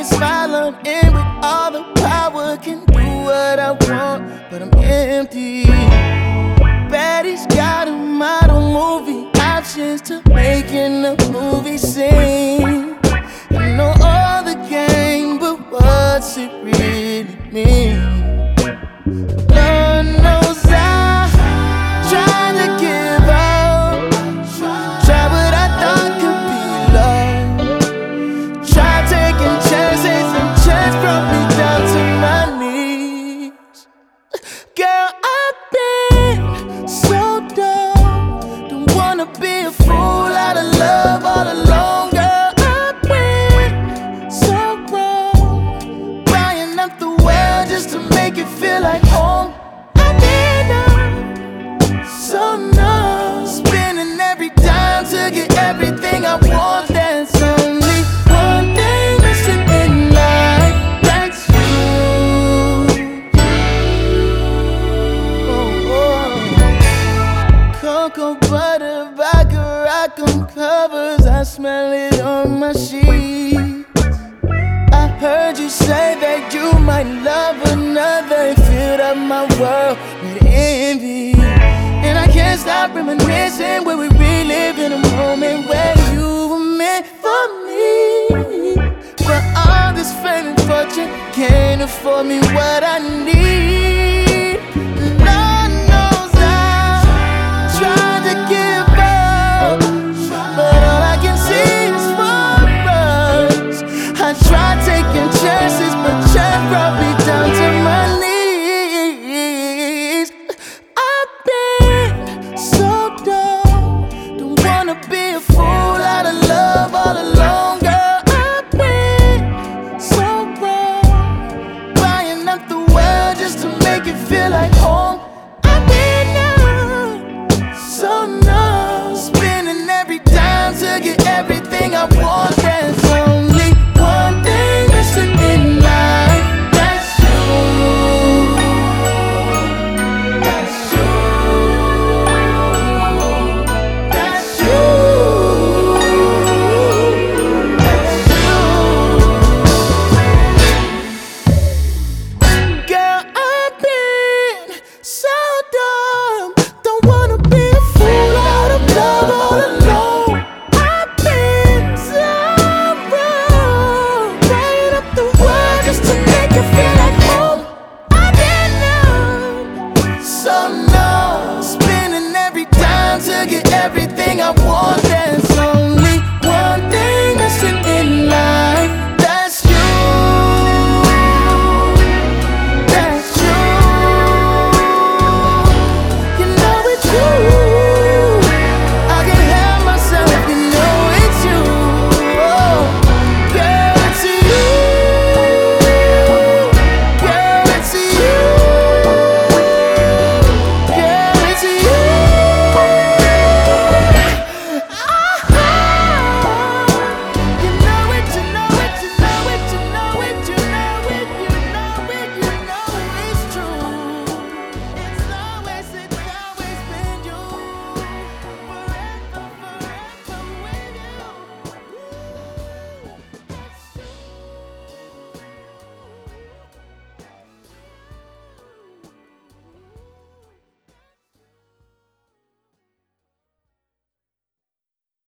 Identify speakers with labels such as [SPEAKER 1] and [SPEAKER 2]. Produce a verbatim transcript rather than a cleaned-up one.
[SPEAKER 1] and smile on in with all the power. Can do what I want, but I'm empty. Baddies got a model movie options to making a movie scene. I know all the game, but what's it really mean? Lord knows I tried to give up, tried what I thought could be love, tried taking chances and chance brought me down to my knees. Girl, I've been so dumb, don't wanna be a fool out of love all alone. Girl, I've been so wrong, buying up the world just to make it feel like home. I need her, so numb, spending every dime to get everything I want. There's only one thing missing in life, that's you. Oh, oh. Cocoa butter, vodka, rock on covers, I smell it on my sheets. I heard you say that you might love another and filled up my world with envy. And I can't stop reminiscing when we relive in a moment where you were meant for me. But all this fame and fortune can't afford me what I need. Lord knows I tried to give up, but all I can see is for us. I tried